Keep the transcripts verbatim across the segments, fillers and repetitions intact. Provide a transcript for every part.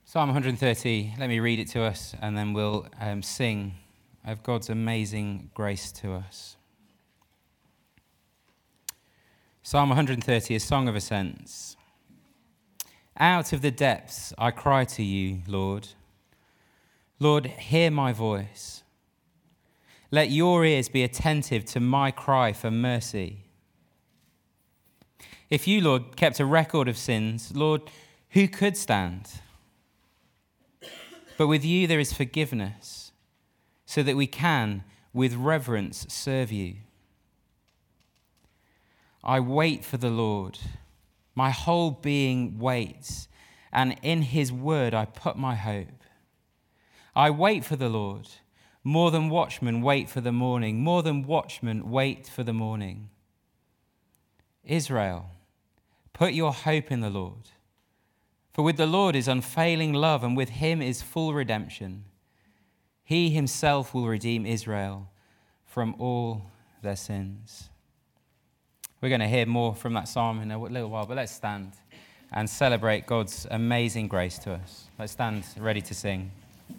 Psalm one thirty, let me read it to us and then we'll um, sing of God's amazing grace to us. Psalm one thirty, a song of ascents. Out of the depths I cry to you, Lord. Lord, hear my voice. Let your ears be attentive to my cry for mercy. If you, Lord, kept a record of sins, Lord, who could stand? But with you there is forgiveness, so that we can, with reverence, serve you. I wait for the Lord. My whole being waits, and in his word I put my hope. I wait for the Lord. More than watchmen wait for the morning. More than watchmen wait for the morning. Israel, put your hope in the Lord. For with the Lord is unfailing love, and with him is full redemption. He himself will redeem Israel from all their sins. We're going to hear more from that psalm in a little while, but let's stand and celebrate God's amazing grace to us. Let's stand ready to sing.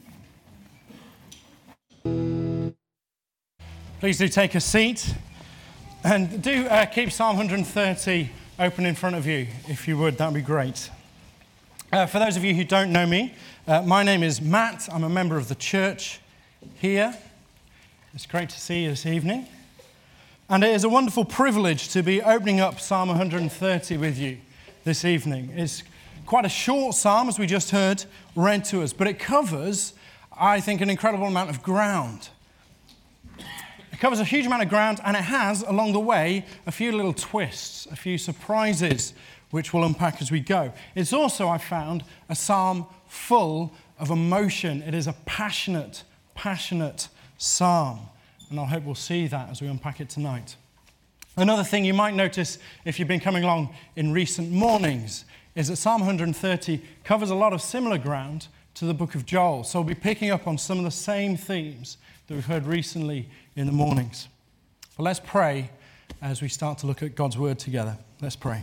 Please do take a seat, and do uh, keep Psalm one thirty open in front of you, if you would. That would be great. Uh, for those of you who don't know me, uh, my name is Matt. I'm a member of the church here. It's great to see you this evening. And it is a wonderful privilege to be opening up Psalm one thirty with you this evening. It's quite a short psalm, as we just heard, read to us, but it covers, I think, an incredible amount of ground. It covers a huge amount of ground, and it has, along the way, a few little twists, a few surprises, which we'll unpack as we go. It's also, I found, a psalm full of emotion. It is a passionate, passionate psalm. And I hope we'll see that as we unpack it tonight. Another thing you might notice if you've been coming along in recent mornings is that Psalm one thirty covers a lot of similar ground to the book of Joel. So we'll be picking up on some of the same themes that we've heard recently in the mornings. But let's pray as we start to look at God's word together. Let's pray.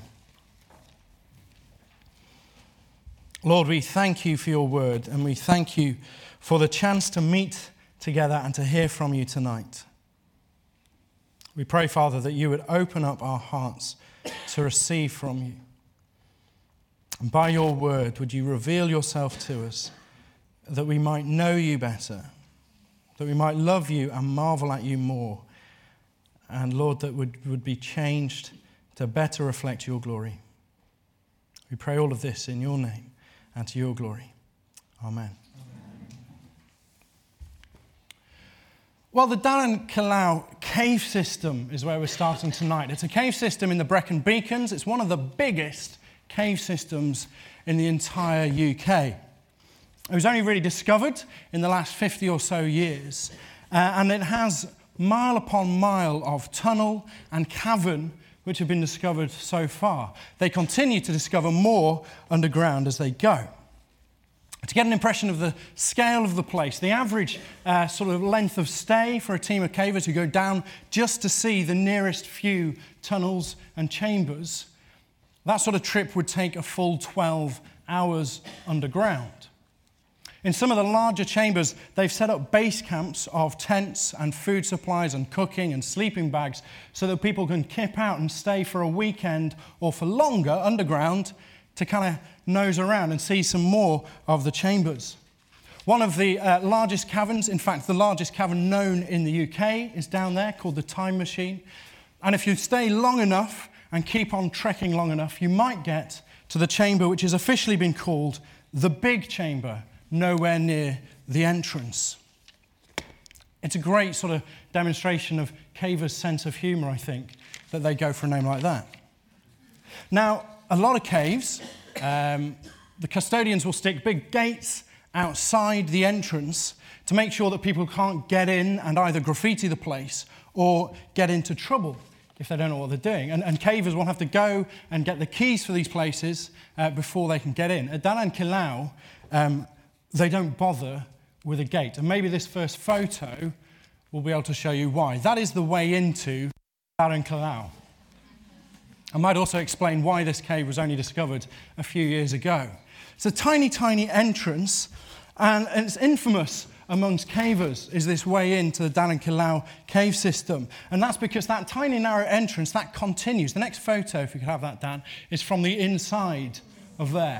Lord, we thank you for your word, and we thank you for the chance to meet together and to hear from you tonight. We pray, Father, that you would open up our hearts to receive from you. And by your word, would you reveal yourself to us, that we might know you better, that we might love you and marvel at you more. And Lord, that would, would be changed to better reflect your glory. We pray all of this in your name and to your glory. Amen. Well, the Dal and Killaloe cave system is where we're starting tonight. It's a cave system in the Brecon Beacons. It's one of the biggest cave systems in the entire U K. It was only really discovered in the last fifty or so years, uh, and it has mile upon mile of tunnel and cavern which have been discovered so far. They continue to discover more underground as they go. To get an impression of the scale of the place, the average uh, sort of length of stay for a team of cavers who go down just to see the nearest few tunnels and chambers, that sort of trip would take a full twelve hours underground. In some of the larger chambers, they've set up base camps of tents and food supplies and cooking and sleeping bags so that people can kip out and stay for a weekend or for longer underground to kind of nose around and see some more of the chambers. One of the uh, largest caverns, in fact, the largest cavern known in the U K is down there, called the Time Machine. And if you stay long enough and keep on trekking long enough, you might get to the chamber which has officially been called the Big Chamber, nowhere near the entrance. It's a great sort of demonstration of cavers' sense of humour, I think, that they go for a name like that. Now, a lot of caves, um, the custodians will stick big gates outside the entrance to make sure that people can't get in and either graffiti the place or get into trouble if they don't know what they're doing. And, and cavers will have to go and get the keys for these places uh, before they can get in. At Dal and Killaloe, um, they don't bother with a gate. And maybe this first photo will be able to show you why. That is the way into Dal and Killaloe. I might also explain why this cave was only discovered a few years ago. It's a tiny, tiny entrance, and it's infamous amongst cavers, is this way into the Dan and Killaloe cave system. And that's because that tiny, narrow entrance, that continues. The next photo, if you could have that, Dan, is from the inside of there.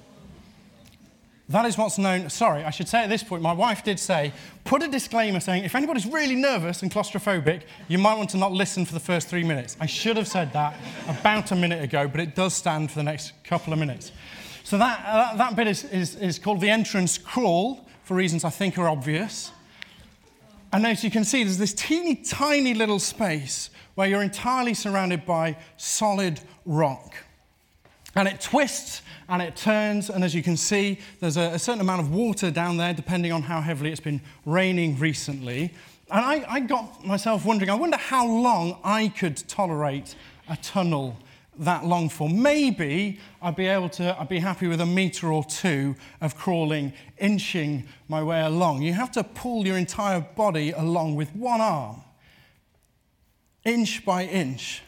That is what's known, sorry, I should say at this point, my wife did say, put a disclaimer saying, if anybody's really nervous and claustrophobic, you might want to not listen for the first three minutes. I should have said that about a minute ago, but it does stand for the next couple of minutes. So that, uh, that bit is, is, is called the entrance crawl, for reasons I think are obvious. And as you can see, there's this teeny tiny little space where you're entirely surrounded by solid rock. And it twists and it turns, and as you can see, there's a, a certain amount of water down there, depending on how heavily it's been raining recently. And I, I got myself wondering, I wonder how long I could tolerate a tunnel that long for. Maybe I'd be able to, I'd be happy with a metre or two of crawling, inching my way along. You have to pull your entire body along with one arm, inch by inch.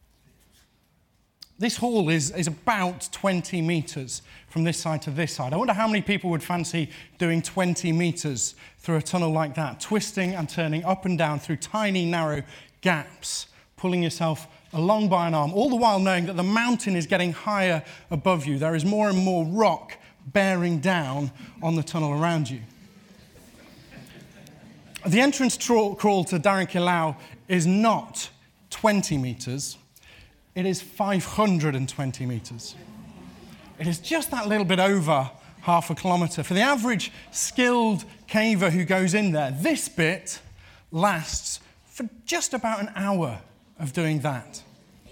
This hall is, is about twenty metres from this side to this side. I wonder how many people would fancy doing twenty metres through a tunnel like that, twisting and turning up and down through tiny, narrow gaps, pulling yourself along by an arm, all the while knowing that the mountain is getting higher above you. There is more and more rock bearing down on the tunnel around you. The entrance tra- crawl to Dan and Killaloe is not twenty metres. It is five hundred twenty metres. It is just that little bit over half a kilometre. For the average skilled caver who goes in there, this bit lasts for just about an hour of doing that.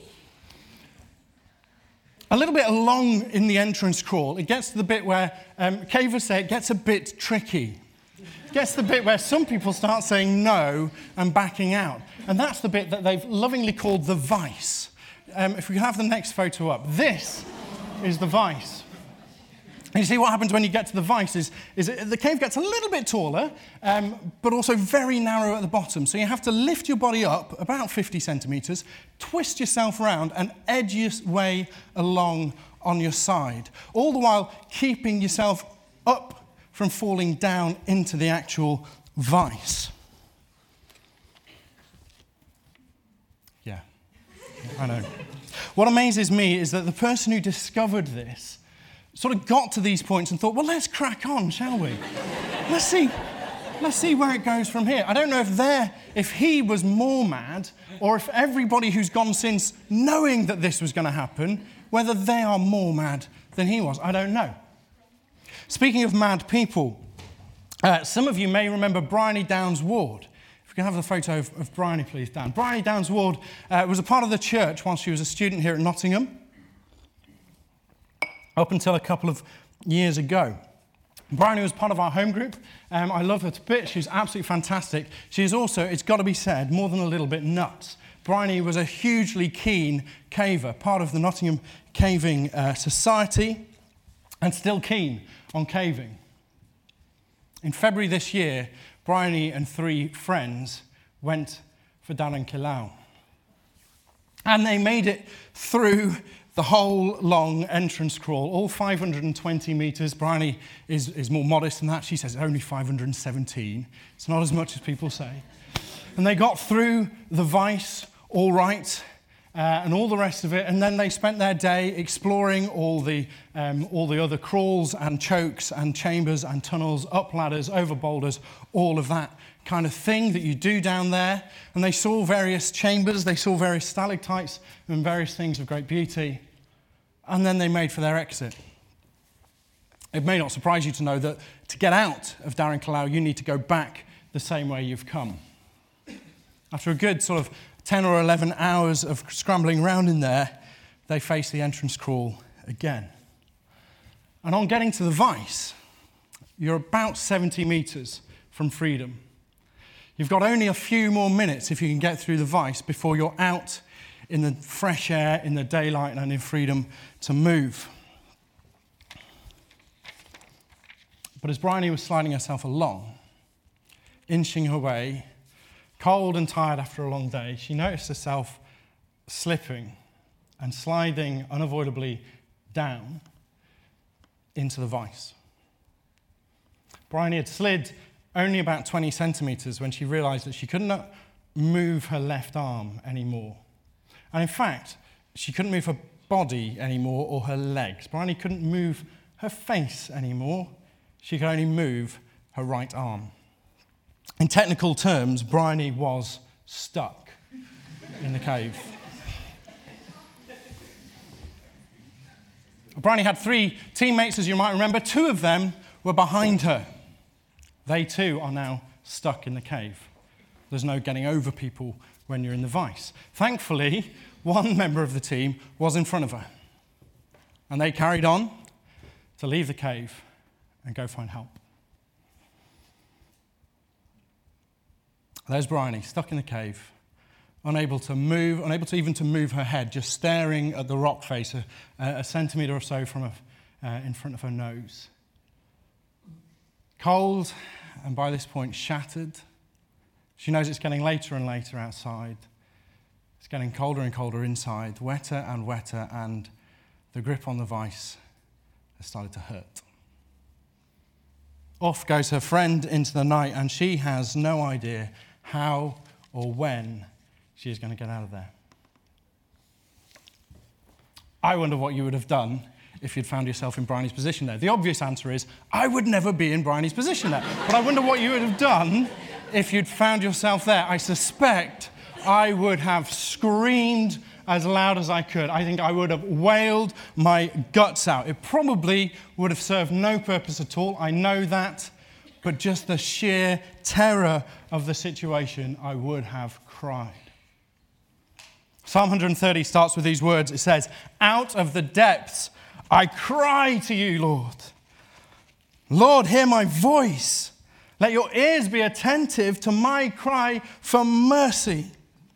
A little bit along in the entrance crawl, it gets to the bit where um, cavers say it gets a bit tricky. It gets to the bit where some people start saying no and backing out. And that's the bit that they've lovingly called the vice. Um, if we can have the next photo up. This is the vice. And you see what happens when you get to the vice is, is it, the cave gets a little bit taller, um, but also very narrow at the bottom. So you have to lift your body up about fifty centimetres, twist yourself around and edge your way along on your side, all the while keeping yourself up from falling down into the actual vice. Yeah, I know. What amazes me is that the person who discovered this sort of got to these points and thought, well, let's crack on, shall we? Let's see, let's see where it goes from here. I don't know if they're, if he was more mad or if everybody who's gone since, knowing that this was going to happen, whether they are more mad than he was. I don't know. Speaking of mad people, uh, some of you may remember Bryony Downs Ward. If we can have the photo of, of Bryony, please, Dan. Bryony Downs Ward uh, was a part of the church while she was a student here at Nottingham, up until a couple of years ago. Bryony was part of our home group. Um, I love her to bits. She's absolutely fantastic. She is also, it's got to be said, more than a little bit nuts. Bryony was a hugely keen caver, part of the Nottingham Caving uh, Society, and still keen on caving. In February this year, Bryony and three friends went for Dan and Killaloe. And they made it through the whole long entrance crawl, all five hundred twenty metres. Bryony is, is more modest than that. She says it's only five hundred seventeen. It's not as much as people say. And they got through the vice all right, uh, and all the rest of it. And then they spent their day exploring all the, um, all the other crawls and chokes and chambers and tunnels, up ladders, over boulders, all of that kind of thing that you do down there. And they saw various chambers, they saw various stalactites and various things of great beauty. And then they made for their exit. It may not surprise you to know that to get out of Dan and Killaloe, you need to go back the same way you've come. After a good sort of ten or eleven hours of scrambling around in there, they face the entrance crawl again. And on getting to the vice, you're about seventy metres from freedom. You've got only a few more minutes if you can get through the vice before you're out in the fresh air, in the daylight, and in freedom to move. But as Bryony was sliding herself along, inching her way, cold and tired after a long day, she noticed herself slipping and sliding unavoidably down into the vice. Bryony had slid only about twenty centimetres when she realised that she couldn't move her left arm anymore. And in fact, she couldn't move her body anymore or her legs. Bryony couldn't move her face anymore. She could only move her right arm. In technical terms, Bryony was stuck in the cave. Bryony had three teammates, as you might remember. Two of them were behind her. They too are now stuck in the cave. There's no getting over people when you're in the vice. Thankfully, one member of the team was in front of her. And they carried on to leave the cave and go find help. There's Bryony, stuck in the cave, unable to move, unable to even to move her head, just staring at the rock face a, a centimetre or so from her, uh, in front of her nose. Cold, and by this point shattered. She knows it's getting later and later outside. It's getting colder and colder inside, wetter and wetter, and the grip on the vice has started to hurt. Off goes her friend into the night, and she has no idea how or when she is going to get out of there. I wonder what you would have done if you'd found yourself in Bryony's position there. The obvious answer is, I would never be in Bryony's position there. But I wonder what you would have done if you'd found yourself there. I suspect I would have screamed as loud as I could. I think I would have wailed my guts out. It probably would have served no purpose at all. I know that. But just the sheer terror of the situation, I would have cried. Psalm one thirty starts with these words. It says, "Out of the depths I cry to you, Lord. Lord, hear my voice. Let your ears be attentive to my cry for mercy."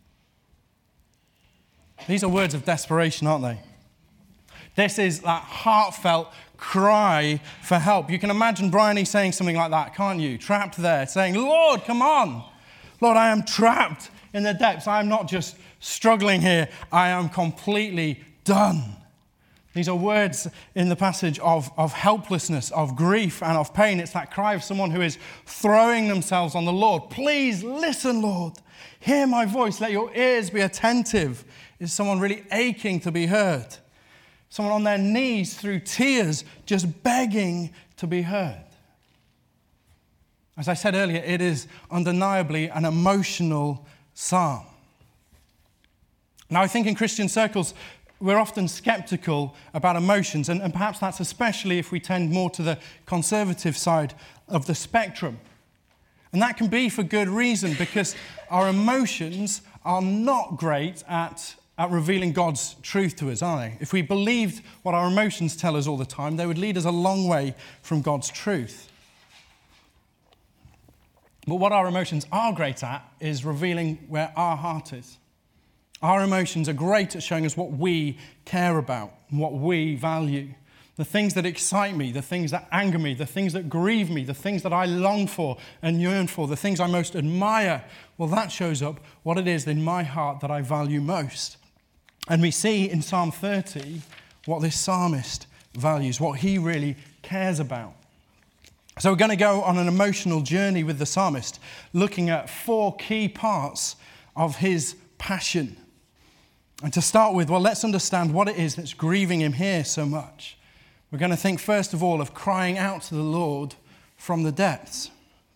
These are words of desperation, aren't they? This is that heartfelt cry for help. You can imagine Bryony saying something like that, can't you? Trapped there, saying, "Lord, come on. Lord, I am trapped in the depths. I am not just struggling here. I am completely done." These are words in the passage of, of helplessness, of grief, and of pain. It's that cry of someone who is throwing themselves on the Lord. Please listen, Lord. Hear my voice. Let your ears be attentive. Is someone really aching to be heard? Someone on their knees through tears, just begging to be heard. As I said earlier, it is undeniably an emotional psalm. Now, I think in Christian circles, we're often skeptical about emotions, and, and perhaps that's especially if we tend more to the conservative side of the spectrum. And that can be for good reason, because our emotions are not great at, at revealing God's truth to us, are they? If we believed what our emotions tell us all the time, they would lead us a long way from God's truth. But what our emotions are great at is revealing where our heart is. Our emotions are great at showing us what we care about, what we value. The things that excite me, the things that anger me, the things that grieve me, the things that I long for and yearn for, the things I most admire. Well, that shows up what it is in my heart that I value most. And we see in Psalm thirty what this psalmist values, what he really cares about. So we're going to go on an emotional journey with the psalmist, looking at four key parts of his passion. And to start with, well, let's understand what it is that's grieving him here so much. We're going to think, first of all, of crying out to the Lord from the depths.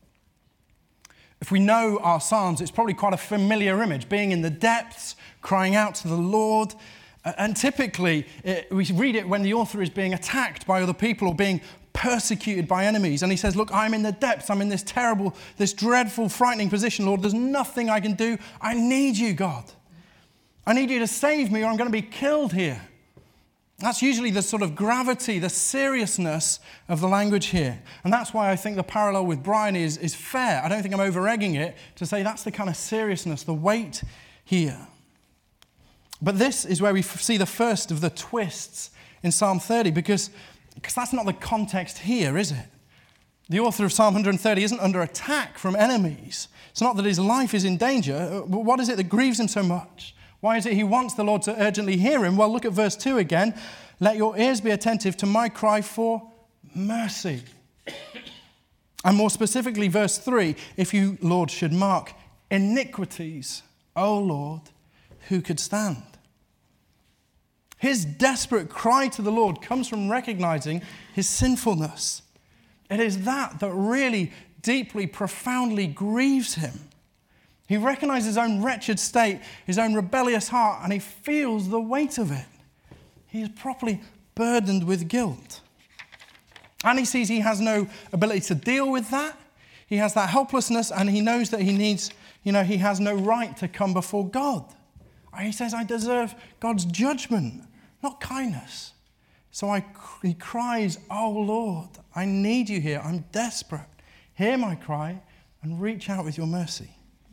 If we know our Psalms, it's probably quite a familiar image, being in the depths, crying out to the Lord. And typically, it, we read it when the author is being attacked by other people or being persecuted by enemies. And he says, look, I'm in the depths. I'm in this terrible, this dreadful, frightening position, Lord. There's nothing I can do. I need you, God. I need you to save me or I'm going to be killed here. That's usually the sort of gravity, the seriousness of the language here. And that's why I think the parallel with Bryony is, is fair. I don't think I'm over-egging it to say that's the kind of seriousness, the weight here. But this is where we see the first of the twists in Psalm thirty, because, because that's not the context here, is it? The author of Psalm one thirty isn't under attack from enemies. It's not that his life is in danger. But what is it that grieves him so much? Why is it he wants the Lord to urgently hear him? Well, look at verse two again. Let your ears be attentive to my cry for mercy. And more specifically, verse three, if you, Lord, should mark iniquities, O Lord, who could stand? His desperate cry to the Lord comes from recognizing his sinfulness. It is that that really deeply, profoundly grieves him. He recognizes his own wretched state, his own rebellious heart, and he feels the weight of it. He is properly burdened with guilt. And he sees he has no ability to deal with that. He has that helplessness, and he knows that he needs, you know, he has no right to come before God. He says, I deserve God's judgment, not kindness. So I, he cries, oh Lord, I need you here. I'm desperate. Hear my cry and reach out with your mercy.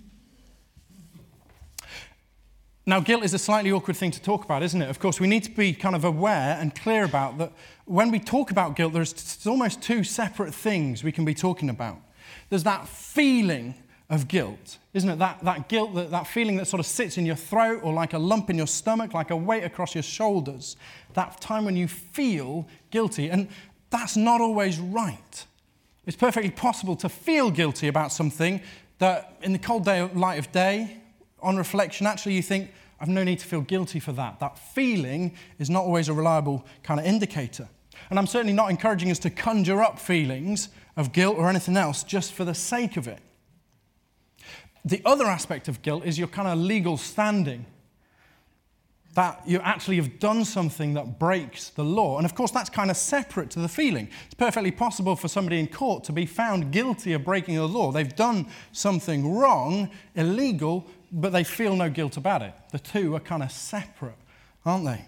Now, guilt is a slightly awkward thing to talk about, isn't it? Of course, we need to be kind of aware and clear about that when we talk about guilt, there's almost two separate things we can be talking about. There's that feeling of guilt, isn't it? That, that guilt, that, that feeling that sort of sits in your throat or like a lump in your stomach, like a weight across your shoulders. That time when you feel guilty. And that's not always right. It's perfectly possible to feel guilty about something that in the cold day, light of day, on reflection, actually you think, I've no need to feel guilty for that. That feeling is not always a reliable kind of indicator. And I'm certainly not encouraging us to conjure up feelings of guilt or anything else just for the sake of it. The other aspect of guilt is your kind of legal standing. That you actually have done something that breaks the law. And of course, that's kind of separate to the feeling. It's perfectly possible for somebody in court to be found guilty of breaking the law. They've done something wrong, illegal, but they feel no guilt about it. The two are kind of separate, aren't they?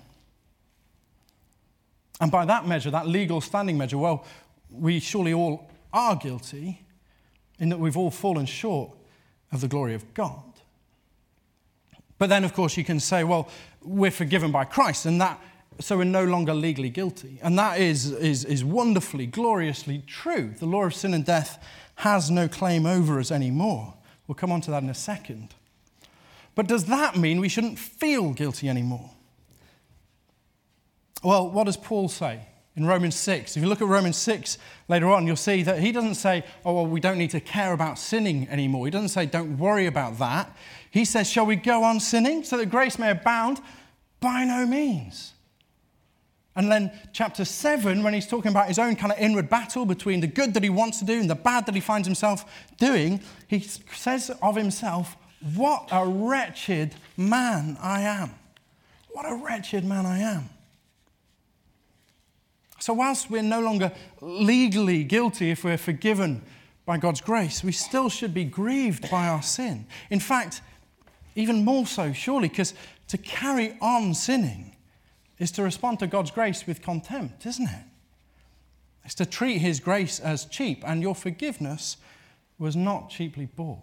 And by that measure, that legal standing measure, well, we surely all are guilty in that we've all fallen short of the glory of God. But then, of course, you can say, well, we're forgiven by Christ, and that, so we're no longer legally guilty. And that is, is, is wonderfully, gloriously true. The law of sin and death has no claim over us anymore. We'll come on to that in a second. But does that mean we shouldn't feel guilty anymore? Well, what does Paul say in Romans six? If you look at Romans six later on, you'll see that he doesn't say, oh, well, we don't need to care about sinning anymore. He doesn't say, don't worry about that. He says, shall we go on sinning so that grace may abound? By no means. And then chapter seven, when he's talking about his own kind of inward battle between the good that he wants to do and the bad that he finds himself doing, he says of himself, what a wretched man I am. What a wretched man I am. So whilst we're no longer legally guilty if we're forgiven by God's grace, we still should be grieved by our sin. In fact, even more so, surely, because to carry on sinning is to respond to God's grace with contempt, isn't it? It's to treat his grace as cheap, and your forgiveness was not cheaply bought.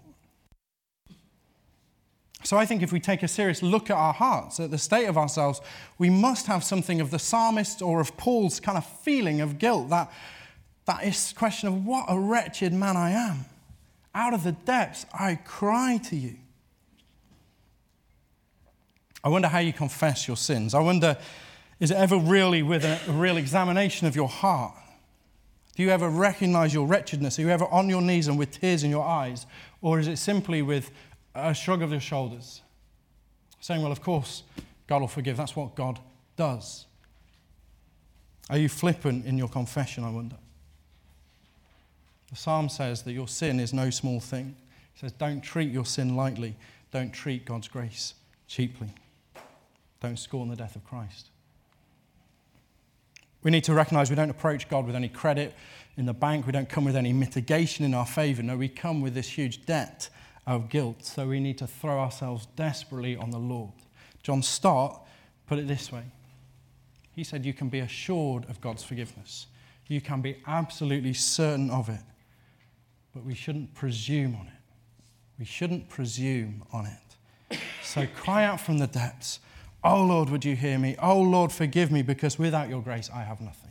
So I think if we take a serious look at our hearts, at the state of ourselves, we must have something of the psalmist or of Paul's kind of feeling of guilt, that, that is question of what a wretched man I am. Out of the depths, I cry to you. I wonder how you confess your sins. I wonder, is it ever really with a, a real examination of your heart? Do you ever recognize your wretchedness? Are you ever on your knees and with tears in your eyes? Or is it simply with a shrug of your shoulders, saying, well, of course, God will forgive. That's what God does. Are you flippant in your confession, I wonder? The psalm says that your sin is no small thing. It says, don't treat your sin lightly. Don't treat God's grace cheaply. Don't scorn the death of Christ. We need to recognize we don't approach God with any credit in the bank. We don't come with any mitigation in our favor. No, we come with this huge debt of guilt. So we need to throw ourselves desperately on the Lord. John Stott put it this way. He said, you can be assured of God's forgiveness. You can be absolutely certain of it. But we shouldn't presume on it. We shouldn't presume on it. So cry out from the depths, oh Lord, would you hear me? Oh Lord, forgive me, because without your grace, I have nothing.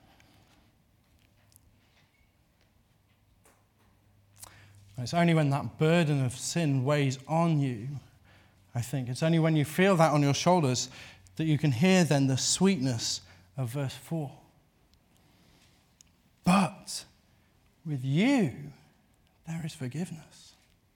And it's only when that burden of sin weighs on you, I think, it's only when you feel that on your shoulders that you can hear then the sweetness of verse four. with you there is forgiveness.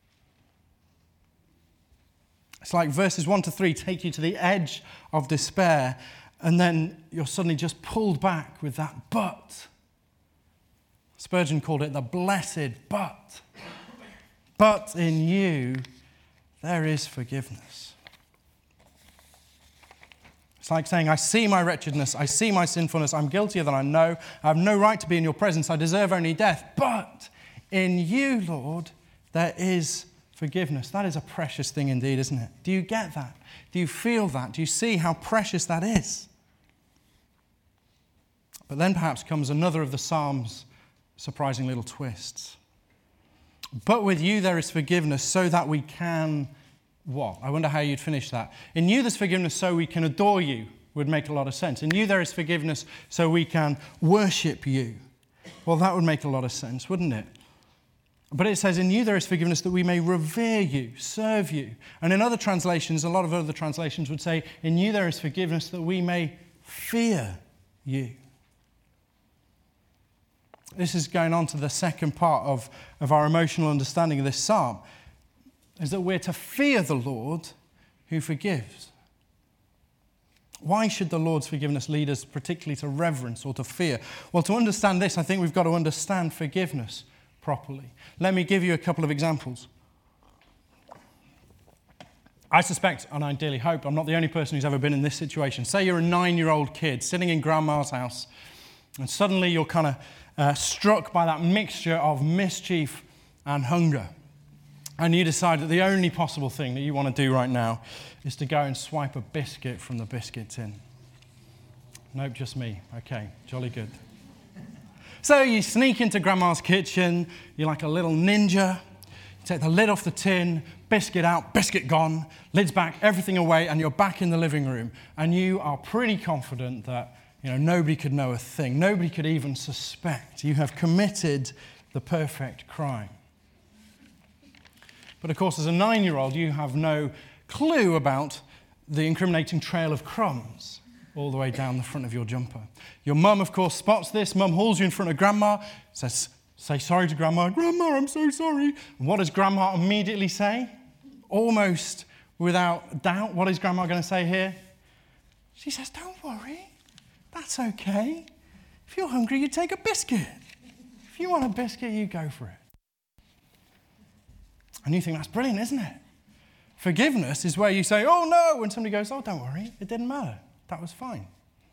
It's like verses one to three take you to the edge of despair, and then you're suddenly just pulled back with that but. Spurgeon called it the blessed but. But in you there is forgiveness. It's like saying, I see my wretchedness, I see my sinfulness, I'm guiltier than I know, I have no right to be in your presence, I deserve only death, but in you, Lord, there is forgiveness. That is a precious thing indeed, isn't it? Do you get that? Do you feel that? Do you see how precious that is? But then perhaps comes another of the Psalm's surprising little twists. But with you there is forgiveness so that we can what? I wonder how you'd finish that. In you there's forgiveness so we can adore you would make a lot of sense. In you there is forgiveness so we can worship you. Well, that would make a lot of sense, wouldn't it? But it says, in you there is forgiveness that we may revere you, serve you. And in other translations, a lot of other translations would say, in you there is forgiveness that we may fear you. This is going on to the second part of, of our emotional understanding of this psalm, is that we're to fear the Lord who forgives. Why should the Lord's forgiveness lead us particularly to reverence or to fear? Well, to understand this, I think we've got to understand forgiveness properly. Let me give you a couple of examples. I suspect, and I dearly hope, I'm not the only person who's ever been in this situation. Say you're a nine-year-old kid sitting in grandma's house, and suddenly you're kind of uh, struck by that mixture of mischief and hunger. And you decide that the only possible thing that you want to do right now is to go and swipe a biscuit from the biscuit tin. Nope, just me. Okay, jolly good. So you sneak into grandma's kitchen, you're like a little ninja, you take the lid off the tin, biscuit out, biscuit gone, lid's back, everything away, and you're back in the living room. And you are pretty confident that, you know, nobody could know a thing, nobody could even suspect. You have committed the perfect crime. But of course, as a nine-year-old, you have no clue about the incriminating trail of crumbs all the way down the front of your jumper. Your mum, of course, spots this. Mum hauls you in front of grandma, says, say sorry to grandma. Grandma, I'm so sorry. And what does grandma immediately say? Almost without doubt, what is grandma going to say here? She says, don't worry, that's okay. If you're hungry, you take a biscuit. If you want a biscuit, you go for it. And you think that's brilliant, isn't it? Forgiveness is where you say, oh no, when somebody goes, oh, don't worry, it didn't matter. That was fine.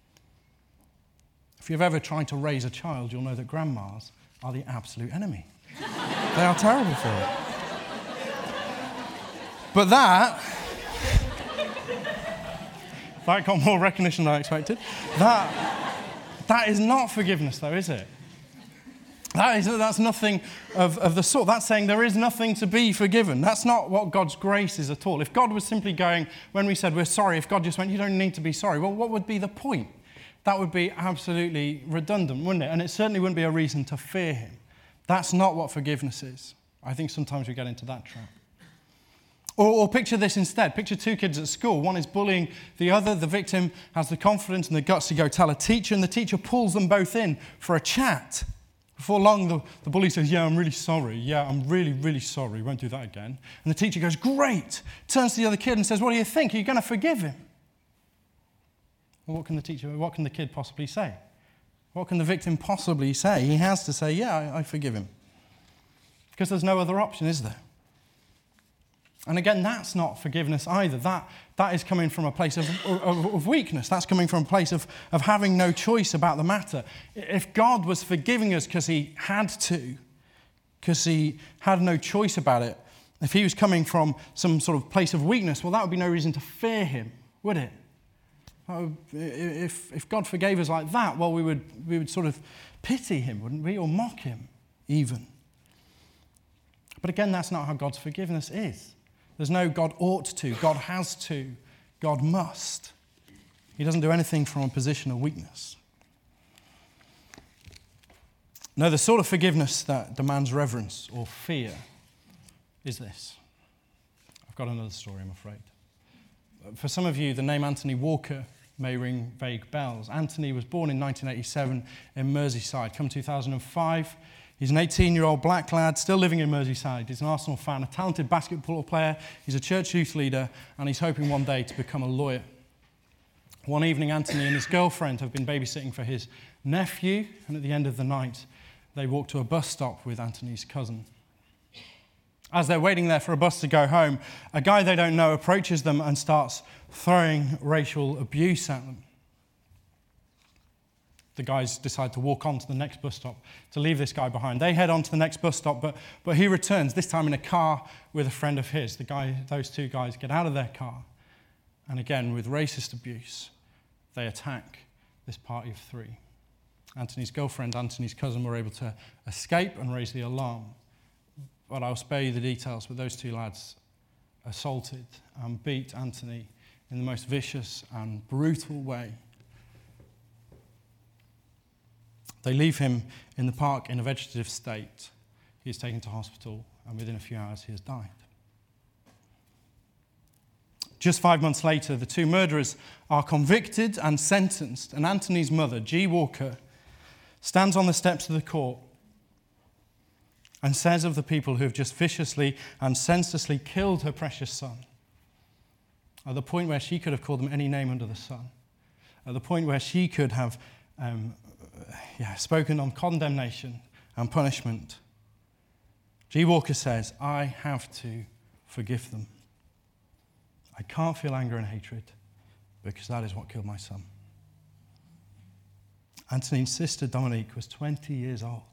If you've ever tried to raise a child, you'll know that grandmas are the absolute enemy. They are terrible for it. But that, that got more recognition than I expected. That, that is not forgiveness, though, is it? That is, that's nothing of, of the sort. That's saying there is nothing to be forgiven. That's not what God's grace is at all. If God was simply going, when we said we're sorry, if God just went, you don't need to be sorry, well, what would be the point? That would be absolutely redundant, wouldn't it? And it certainly wouldn't be a reason to fear him. That's not what forgiveness is. I think sometimes we get into that trap. Or, or picture this instead. Picture two kids at school. One is bullying the other. The victim has the confidence and the guts to go tell a teacher, and the teacher pulls them both in for a chat. Before long, the, the bully says, yeah, I'm really sorry. Yeah, I'm really, really sorry. Won't do that again. And the teacher goes, great. Turns to the other kid and says, what do you think? Are you going to forgive him? Well, what can the teacher, what can the kid possibly say? What can the victim possibly say? He has to say, yeah, I, I forgive him. Because there's no other option, is there? And again, that's not forgiveness either. That, that is coming from a place of, of, of weakness. That's coming from a place of, of having no choice about the matter. If God was forgiving us because he had to, because he had no choice about it, if he was coming from some sort of place of weakness, well, that would be no reason to fear him, would it? Would, if, if God forgave us like that, well, we would, we would sort of pity him, wouldn't we? Or mock him, even. But again, that's not how God's forgiveness is. There's no God ought to, God has to, God must. He doesn't do anything from a position of weakness. No, the sort of forgiveness that demands reverence or fear is this. I've got another story, I'm afraid. For some of you, the name Anthony Walker may ring vague bells. Anthony was born in nineteen eighty-seven in Merseyside. Come two thousand five, He's an eighteen-year-old black lad still living in Merseyside. He's an Arsenal fan, a talented basketball player. He's a church youth leader, and he's hoping one day to become a lawyer. One evening, Anthony and his girlfriend have been babysitting for his nephew, and at the end of the night, they walk to a bus stop with Anthony's cousin. As they're waiting there for a bus to go home, a guy they don't know approaches them and starts throwing racial abuse at them. The guys decide to walk on to the next bus stop to leave this guy behind. They head on to the next bus stop, but, but he returns, this time in a car with a friend of his. The guy, those two guys get out of their car, and again, with racist abuse, they attack this party of three. Anthony's girlfriend, Anthony's cousin, were able to escape and raise the alarm. But I'll spare you the details, but those two lads assaulted and beat Anthony in the most vicious and brutal way. They leave him in the park in a vegetative state. He is taken to hospital, and within a few hours he has died. Just five months later, the two murderers are convicted and sentenced, and Anthony's mother, G. Walker, stands on the steps of the court and says of the people who have just viciously and senselessly killed her precious son, at the point where she could have called them any name under the sun, at the point where she could have um, yeah, spoken on condemnation and punishment, G. Walker says, I have to forgive them. I can't feel anger and hatred because that is what killed my son. Anthony's sister, Dominique, was twenty years old.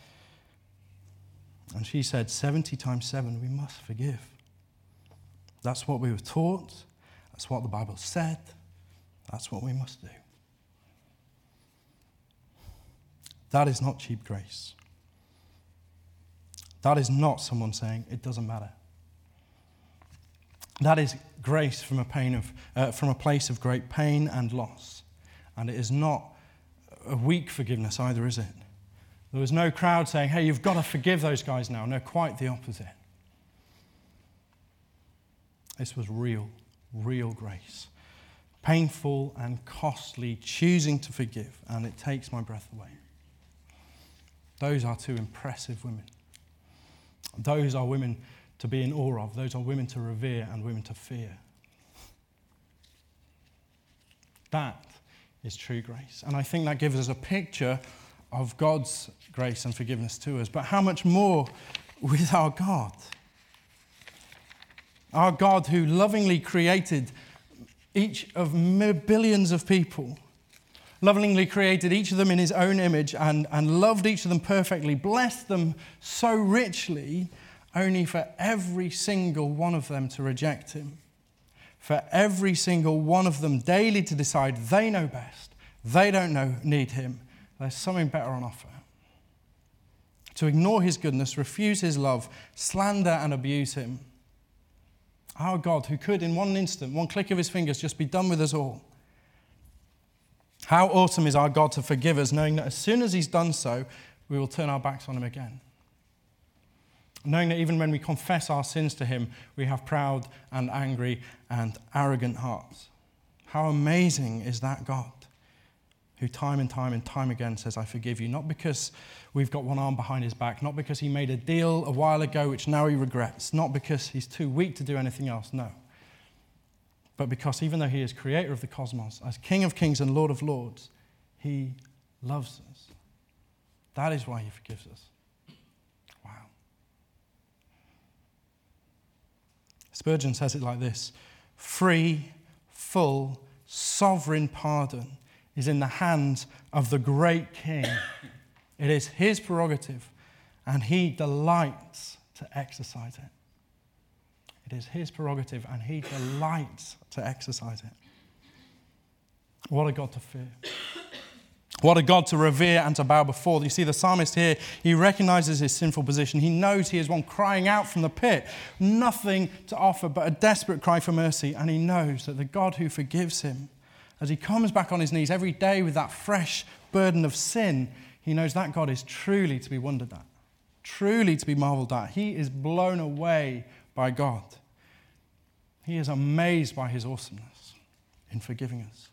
And she said, seventy times seven, we must forgive. That's what we were taught. That's what the Bible said. That's what we must do. That is not cheap grace. That is not someone saying, it doesn't matter. That is grace from a pain of, uh, from a place of great pain and loss. And it is not a weak forgiveness either, is it? There was no crowd saying, hey, you've got to forgive those guys now. No, quite the opposite. This was real, real grace. Painful and costly, choosing to forgive, and it takes my breath away. Those are two impressive women. Those are women to be in awe of. Those are women to revere and women to fear. That is true grace. And I think that gives us a picture of God's grace and forgiveness to us. But how much more with our God? Our God who lovingly created each of billions of people, lovingly created each of them in his own image and, and loved each of them perfectly, blessed them so richly, only for every single one of them to reject him. For every single one of them daily to decide they know best, they don't know, need him, there's something better on offer. To ignore his goodness, refuse his love, slander and abuse him. Our God, who could in one instant, one click of his fingers, just be done with us all. How awesome is our God to forgive us, knowing that as soon as he's done so, we will turn our backs on him again. Knowing that even when we confess our sins to him, we have proud and angry and arrogant hearts. How amazing is that God, who time and time and time again says, I forgive you, not because we've got one arm behind his back, not because he made a deal a while ago which now he regrets, not because he's too weak to do anything else, no. But because even though he is creator of the cosmos, as King of kings and Lord of lords, he loves us. That is why he forgives us. Wow. Spurgeon says it like this: free, full, sovereign pardon is in the hands of the great King. It is his prerogative, and he delights to exercise it. It is his prerogative, and he delights to exercise it. What a God to fear. What a God to revere and to bow before. You see, the psalmist here, he recognizes his sinful position. He knows he is one crying out from the pit, nothing to offer but a desperate cry for mercy. And he knows that the God who forgives him, as he comes back on his knees every day with that fresh burden of sin, he knows that God is truly to be wondered at, truly to be marveled at. He is blown away by God. He is amazed by his awesomeness in forgiving us.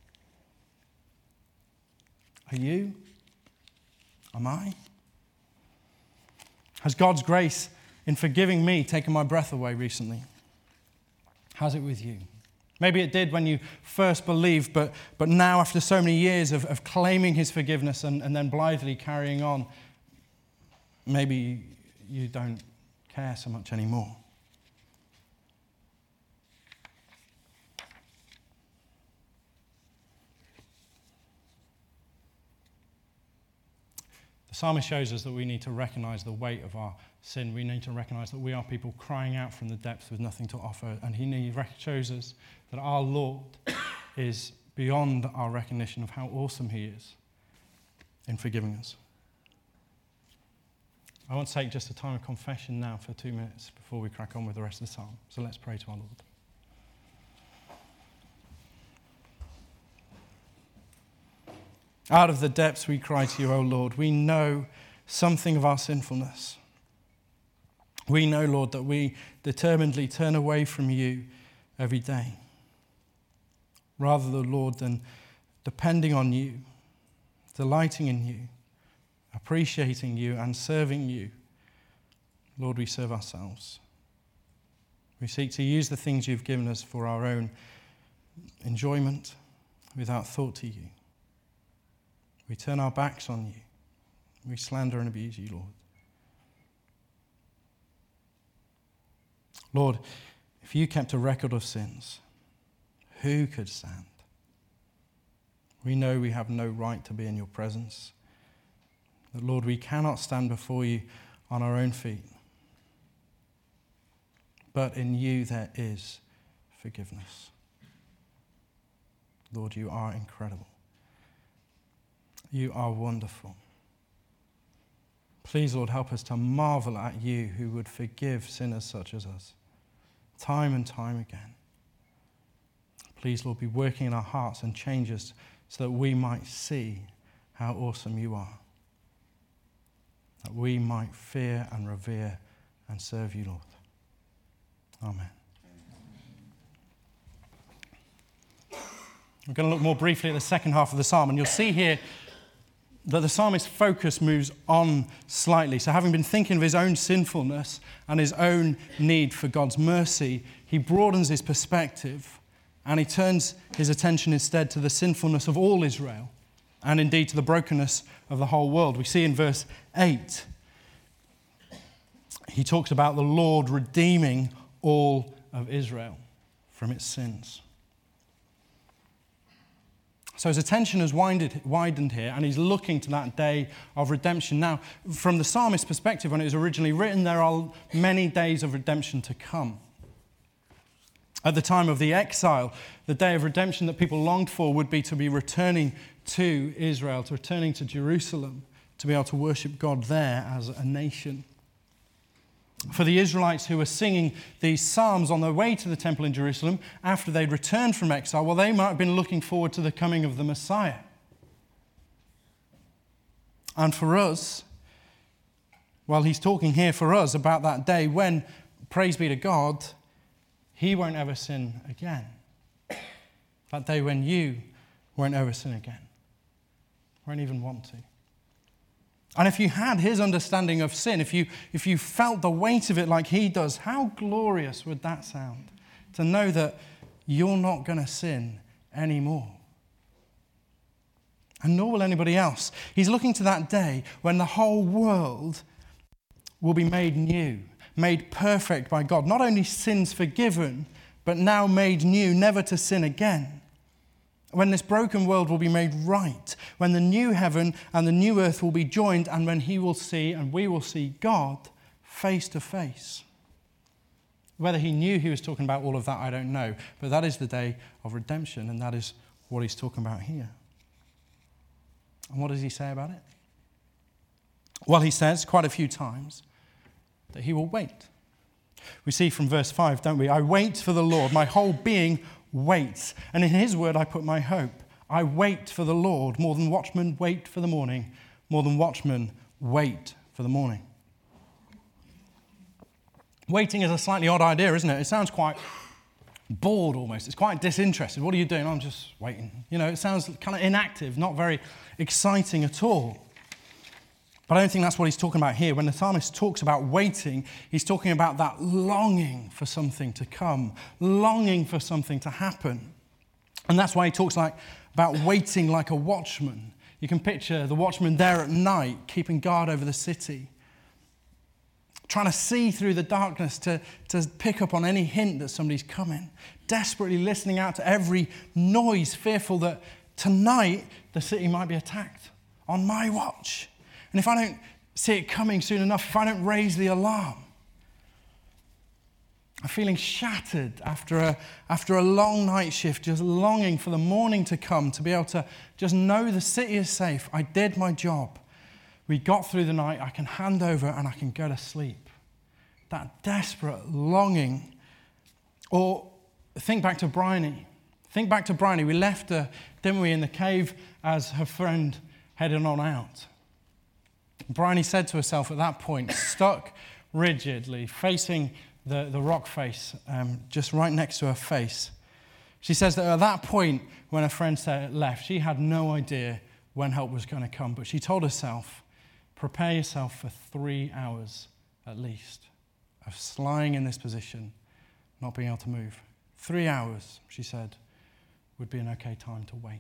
Are you? Am I? Has God's grace in forgiving me taken my breath away recently? How's it with you? Maybe it did when you first believed, but, but now after so many years of, of claiming his forgiveness and, and then blithely carrying on, maybe you don't care so much anymore. The psalmist shows us that we need to recognize the weight of our sin. We need to recognize that we are people crying out from the depths with nothing to offer. And he shows us that our Lord is beyond our recognition of how awesome he is in forgiving us. I want to take just a time of confession now for two minutes before we crack on with the rest of the psalm. So let's pray to our Lord. Out of the depths we cry to you, O Lord. We know something of our sinfulness. We know, Lord, that we determinedly turn away from you every day. Rather, the Lord, than depending on you, delighting in you, appreciating you and serving you, Lord, we serve ourselves. We seek to use the things you've given us for our own enjoyment without thought to you. We turn our backs on you. We slander and abuse you, Lord. Lord, if you kept a record of sins, who could stand? We know we have no right to be in your presence. That, Lord, we cannot stand before you on our own feet. But in you there is forgiveness. Lord, you are incredible. You are wonderful. Please, Lord, help us to marvel at you who would forgive sinners such as us, time and time again. Please, Lord, be working in our hearts and change us so that we might see how awesome you are, that we might fear and revere and serve you, Lord. Amen. We're going to look more briefly at the second half of the psalm, and you'll see here that the psalmist's focus moves on slightly. So having been thinking of his own sinfulness and his own need for God's mercy, he broadens his perspective and he turns his attention instead to the sinfulness of all Israel and indeed to the brokenness of the whole world. We see in verse eight, he talks about the Lord redeeming all of Israel from its sins. So his attention has widened, widened here, and he's looking to that day of redemption. Now, from the psalmist's perspective, when it was originally written, there are many days of redemption to come. At the time of the exile, the day of redemption that people longed for would be to be returning to Israel, to returning to Jerusalem, to be able to worship God there as a nation. For the Israelites who were singing these psalms on their way to the temple in Jerusalem after they'd returned from exile, well, they might have been looking forward to the coming of the Messiah. And for us, well, he's talking here for us about that day when, praise be to God, he won't ever sin again. That day when you won't ever sin again. Won't even want to. And if you had his understanding of sin, if you, if you felt the weight of it like he does, how glorious would that sound? To know that you're not going to sin anymore. And nor will anybody else. He's looking to that day when the whole world will be made new, made perfect by God. Not only sins forgiven, but now made new, never to sin again. When this broken world will be made right, when the new heaven and the new earth will be joined, and when he will see and we will see God face to face. Whether he knew he was talking about all of that, I don't know. But that is the day of redemption, and that is what he's talking about here. And what does he say about it? Well, he says quite a few times that he will wait. We see from verse five, don't we? I wait for the Lord, my whole being waits. And in his word I put my hope. I wait for the Lord, more than watchmen wait for the morning, more than watchmen wait for the morning. Waiting is a slightly odd idea, isn't it? It sounds quite bored almost. It's quite disinterested. What are you doing? I'm just waiting. You know, it sounds kind of inactive, not very exciting at all. But I don't think that's what he's talking about here. When the psalmist talks about waiting, he's talking about that longing for something to come, longing for something to happen. And that's why he talks like about waiting like a watchman. You can picture the watchman there at night, keeping guard over the city, trying to see through the darkness to, to pick up on any hint that somebody's coming, desperately listening out to every noise, fearful that tonight the city might be attacked on my watch. And if I don't see it coming soon enough, if I don't raise the alarm, I'm feeling shattered after a, after a long night shift, just longing for the morning to come, to be able to just know the city is safe. I did my job. We got through the night. I can hand over and I can go to sleep. That desperate longing. Or think back to Bryony. Think back to Bryony. We left her, didn't we, in the cave as her friend headed on out. Bryony said to herself at that point, stuck rigidly, facing the, the rock face, um, just right next to her face. She says that at that point, when her friend said, left, she had no idea when help was going to come. But she told herself, prepare yourself for three hours at least of lying in this position, not being able to move. Three hours, she said, would be an okay time to wait.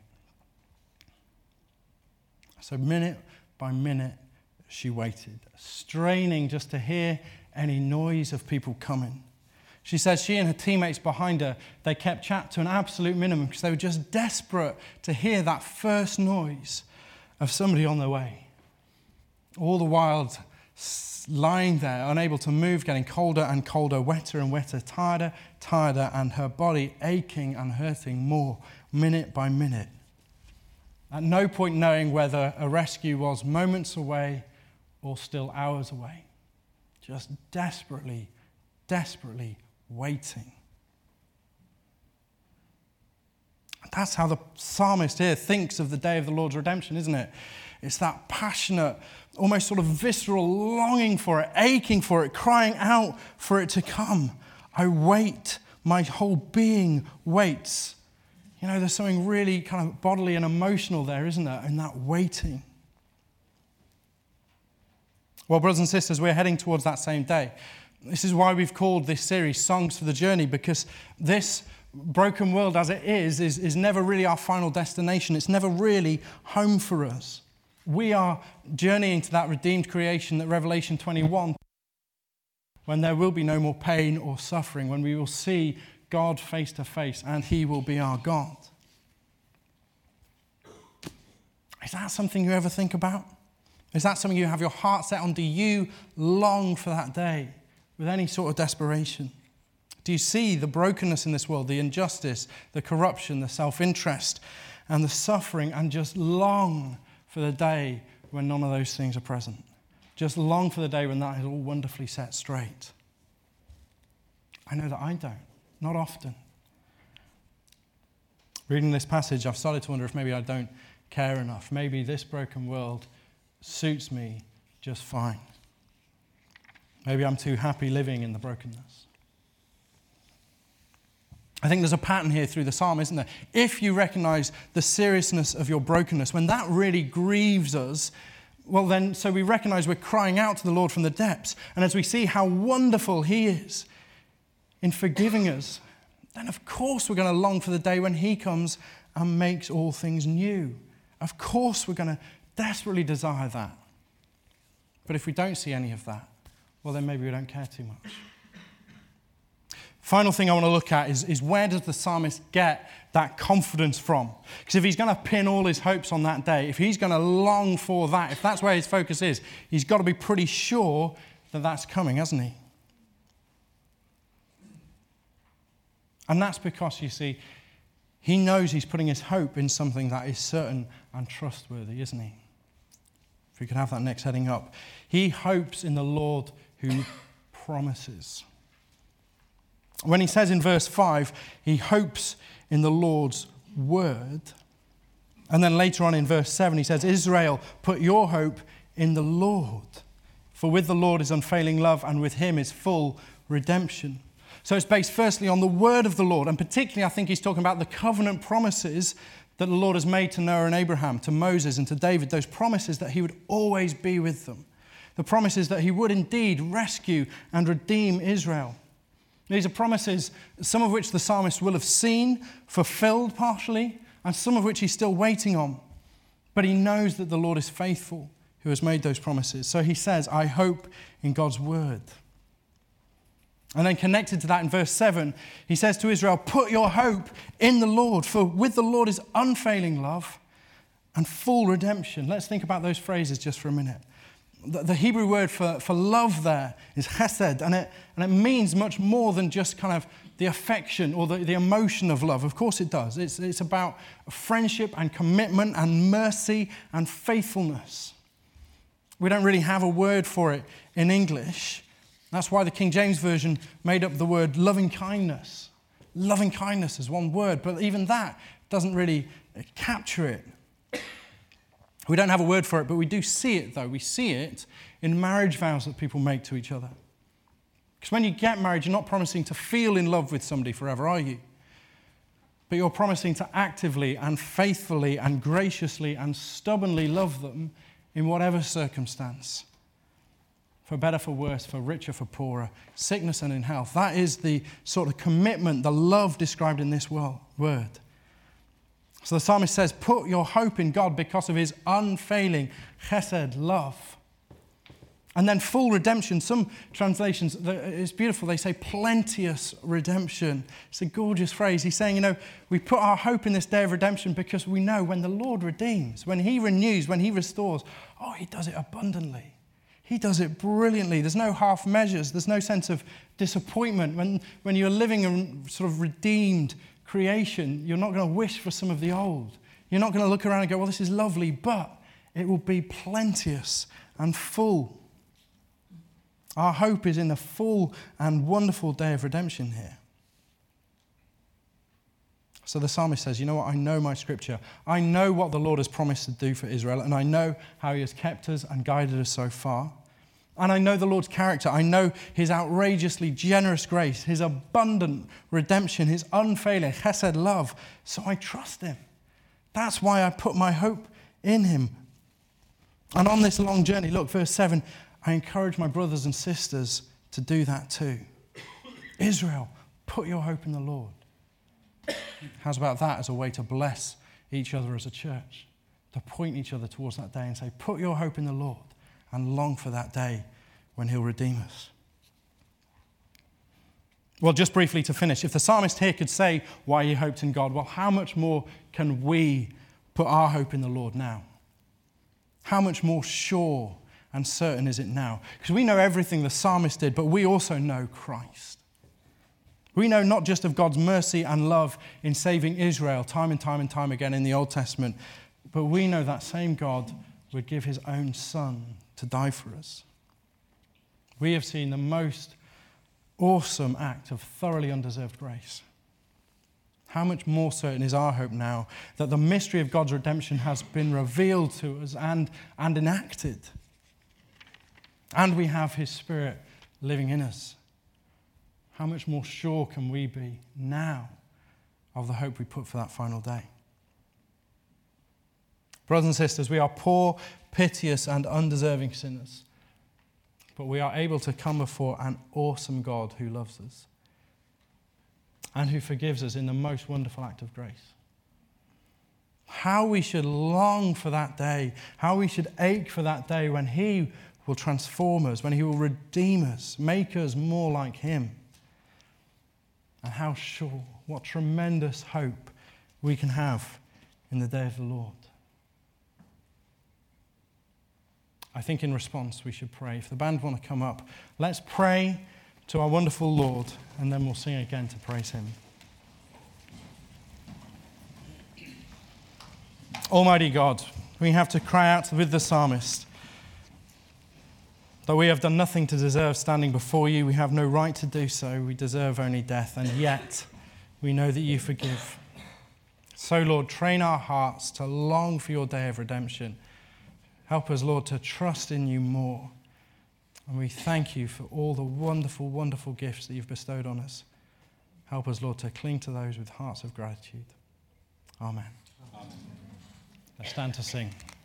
So minute by minute, she waited, straining just to hear any noise of people coming. She says she and her teammates behind her, they kept chat to an absolute minimum because they were just desperate to hear that first noise of somebody on their way. All the while lying there, unable to move, getting colder and colder, wetter and wetter, tireder, tireder, and her body aching and hurting more minute by minute. At no point knowing whether a rescue was moments away or still hours away. Just desperately, desperately waiting. That's how the psalmist here thinks of the day of the Lord's redemption, isn't it? It's that passionate, almost sort of visceral longing for it, aching for it, crying out for it to come. I wait. My whole being waits. You know, there's something really kind of bodily and emotional there, isn't there, in that waiting. Well, brothers and sisters, we're heading towards that same day. This is why we've called this series Songs for the Journey, because this broken world as it is, is, is never really our final destination. It's never really home for us. We are journeying to that redeemed creation that Revelation twenty-one, when there will be no more pain or suffering, when we will see God face to face and he will be our God. Is that something you ever think about? Is that something you have your heart set on? Do you long for that day with any sort of desperation? Do you see the brokenness in this world, the injustice, the corruption, the self-interest, and the suffering, and just long for the day when none of those things are present? Just long for the day when that is all wonderfully set straight. I know that I don't, not often. Reading this passage, I've started to wonder if maybe I don't care enough. Maybe this broken world suits me just fine. Maybe I'm too happy living in the brokenness. I think there's a pattern here through the psalm, isn't there? If you recognize the seriousness of your brokenness, when that really grieves us, well then, so we recognize we're crying out to the Lord from the depths. And as we see how wonderful he is in forgiving us, then of course we're going to long for the day when he comes and makes all things new. Of course we're going to desperately desire that. But if we don't see any of that, well then maybe we don't care too much. Final thing I want to look at is, is where does the psalmist get that confidence from? Because if he's going to pin all his hopes on that day, if he's going to long for that, if that's where his focus is, he's got to be pretty sure that that's coming, hasn't he? And that's because, you see, he knows he's putting his hope in something that is certain and trustworthy, isn't he? If we could have that next heading up. He hopes in the Lord who promises. When he says in verse five, he hopes in the Lord's word. And then later on in verse seven, he says, Israel, put your hope in the Lord. For with the Lord is unfailing love, and with him is full redemption. So it's based firstly on the word of the Lord. And particularly, I think he's talking about the covenant promises that the Lord has made to Noah and Abraham, to Moses and to David, those promises that he would always be with them, the promises that he would indeed rescue and redeem Israel. These are promises, some of which the psalmist will have seen, fulfilled partially, and some of which he's still waiting on. But he knows that the Lord is faithful, who has made those promises. So he says, I hope in God's word. And then connected to that in verse seven, he says to Israel, put your hope in the Lord, for with the Lord is unfailing love and full redemption. Let's think about those phrases just for a minute. The, the Hebrew word for, for love there is chesed, and it, and it means much more than just kind of the affection or the, the emotion of love. Of course it does. It's, it's about friendship and commitment and mercy and faithfulness. We don't really have a word for it in English. That's why the King James Version made up the word loving kindness. Loving kindness is one word, but even that doesn't really capture it. We don't have a word for it, but we do see it, though. We see it in marriage vows that people make to each other. Because when you get married, you're not promising to feel in love with somebody forever, are you? But you're promising to actively and faithfully and graciously and stubbornly love them in whatever circumstance. For better, for worse, for richer, for poorer, sickness and in health. That is the sort of commitment, the love described in this word. So the psalmist says, put your hope in God because of his unfailing chesed, love. And then full redemption. Some translations, it's beautiful, they say plenteous redemption. It's a gorgeous phrase. He's saying, you know, we put our hope in this day of redemption because we know when the Lord redeems, when he renews, when he restores, oh, he does it abundantly. He does it brilliantly. There's no half measures. There's no sense of disappointment. When, when you're living a sort of redeemed creation, you're not going to wish for some of the old. You're not going to look around and go, well, this is lovely, but it will be plenteous and full. Our hope is in the full and wonderful day of redemption here. So the psalmist says, you know what, I know my scripture. I know what the Lord has promised to do for Israel, and I know how he has kept us and guided us so far. And I know the Lord's character. I know his outrageously generous grace, his abundant redemption, his unfailing chesed love. So I trust him. That's why I put my hope in him. And on this long journey, look, verse seven, I encourage my brothers and sisters to do that too. Israel, put your hope in the Lord. How's about that as a way to bless each other as a church? To point each other towards that day and say, put your hope in the Lord and long for that day when he'll redeem us. Well, just briefly to finish, if the psalmist here could say why he hoped in God, well, how much more can we put our hope in the Lord now? How much more sure and certain is it now? Because we know everything the psalmist did, but we also know Christ. We know not just of God's mercy and love in saving Israel time and time and time again in the Old Testament, but we know that same God would give his own Son to die for us. We have seen the most awesome act of thoroughly undeserved grace. How much more certain is our hope now that the mystery of God's redemption has been revealed to us and, and enacted. And we have his Spirit living in us. How much more sure can we be now of the hope we put for that final day? Brothers and sisters, we are poor, piteous, and undeserving sinners. But we are able to come before an awesome God who loves us and who forgives us in the most wonderful act of grace. How we should long for that day, how we should ache for that day when he will transform us, when he will redeem us, make us more like him. And how sure, what tremendous hope we can have in the day of the Lord. I think in response we should pray. If the band want to come up, let's pray to our wonderful Lord, and then we'll sing again to praise him. Almighty God, we have to cry out with the psalmist that we have done nothing to deserve standing before you. We have no right to do so. We deserve only death, and yet we know that you forgive. So, Lord, train our hearts to long for your day of redemption. Help us, Lord, to trust in you more. And we thank you for all the wonderful, wonderful gifts that you've bestowed on us. Help us, Lord, to cling to those with hearts of gratitude. Amen. Let's stand to sing.